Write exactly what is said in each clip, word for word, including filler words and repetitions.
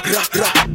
rah, rah.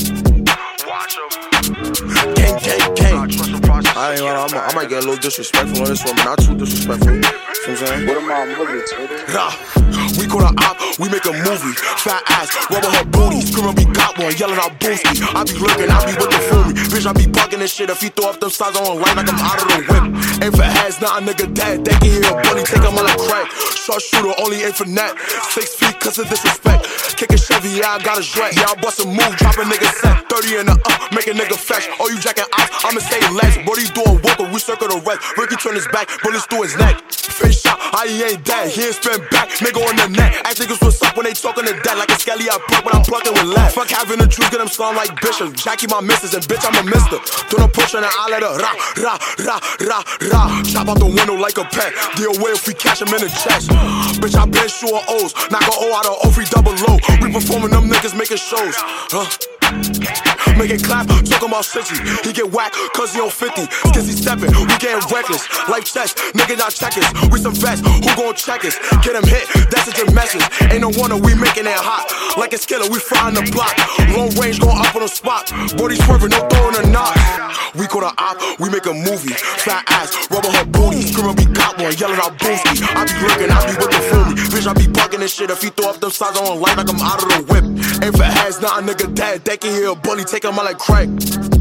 Gang, gang, gang. I ain't gonna, I'm, I might get a little disrespectful on this one, but not too disrespectful. You know what I'm saying? What am I moving to? Rah. We call her op, we make a movie. Fat ass, rubber her booty. Criminal be got one, yelling out booski. I be lurking, I be with the foolie. Bitch, I be bugging this shit. If he throw up them sides on line like I'm out of the whip. Ain't for heads, nah, a nigga dead. They can hear a bunny, take him on a crack. Short shooter, only aim for net. Six feet, cause of disrespect. Kick a Chevy, yeah, I got a jet. Yeah, I bust a move, drop a nigga set. thirty in the up, make a nigga flex. Oh, you jacking ops, I'ma stay less. Brody doing work, we circle the rest. Ricky turn his back, bullets through his neck. Face shot, I ain't dead. He ain't spin back, nigga on the net. Ask niggas what's up when they talking to dead. Like a skelly, I plug when I'm plucking with left. Fuck having the truth, get him slung like Bishop. Jackie my missus, and bitch, I'm a mister. Don't push and I let her rah, rah, rah, rah, rah. Chop out the window like a pet. Deal with if we catch him in the chest. Bitch, I been sure O's. Knock a O out of O three double low. We performing them niggas making shows. Huh? Make it clap, talking about sixty. He get whacked, cause he on fifty. Skizzy steppin', we getting reckless. Like chess, nigga not checkers. We some vets, who gon' check us? Get him hit, that's a good message. Ain't no wonder we making it hot. Like a skiller, we frying the block. Long range, going up on the spot. Body swerving, no throwing a knot. We call the op, we make a movie. Fat ass, rubber her booty. Criminal be got one, yelling out booski. I be lurking, I be with the foolie. Bitch, I be bugging this shit. If he throw up them sides on line like I'm out of the whip. Ain't for heads, nah, a nigga dead. They can hear a bully, take him out like crack.